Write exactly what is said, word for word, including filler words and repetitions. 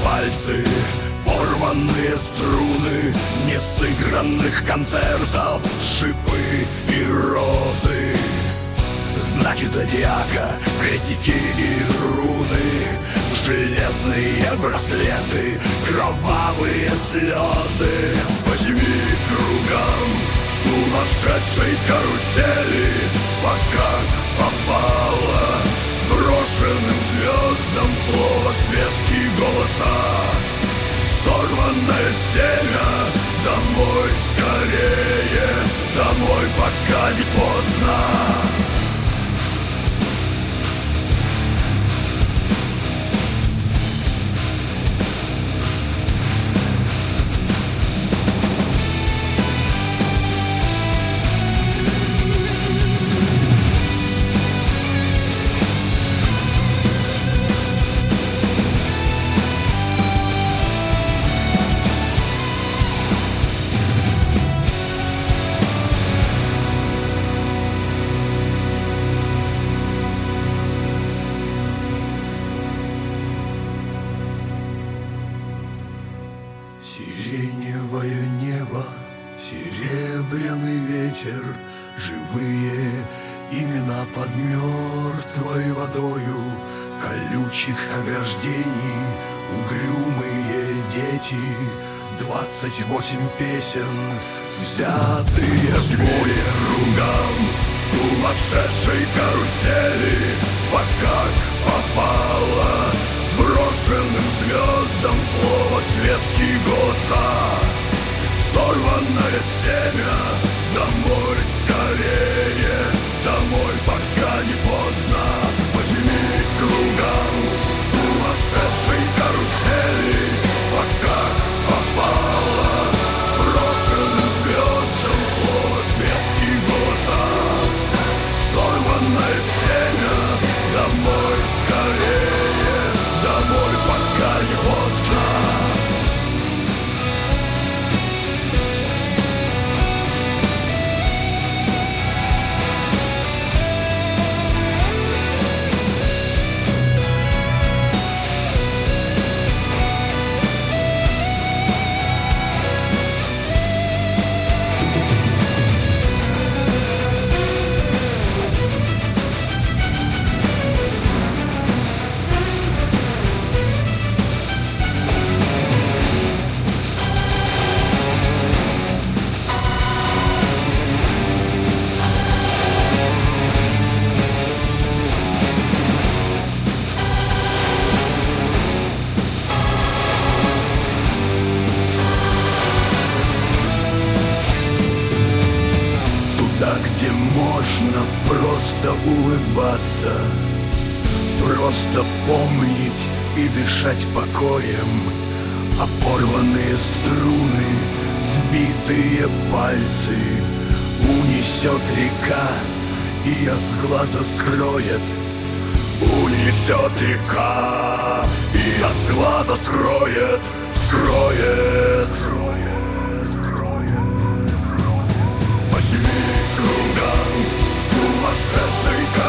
пальцы, порванные струны несыгранных концертов, шипы и розы, знаки зодиака, крестики и руны, железные браслеты, кровавые слезы. По семи кругам сумасшедшей карусели, пока попало брошенным звездам слово, свет и голоса. Сорванное семя, домой скорее, домой, пока не поздно. Сиреневое небо, серебряный ветер, живые имена под мертвой водою, колючих ограждений, угрюмые дети, двадцать восемь песен, взятые с моря кругам сумасшедшей карусели, пока попало брошенным звездам слово, свет и голоса. Сорванное семя, домой скорее, домой, пока не поздно. По семи кругам сумасшедшей карусели, пока попало брошенным звездам слово, свет и голоса. Сорванное семя, домой скорее, домой, пока не поздно. Где можно просто улыбаться, просто помнить и дышать покоем, а порванные струны, сбитые пальцы унесет река и от глаза скроет. Унесет река и от глаза скроет, скроет. По семи кругам сумасшедшей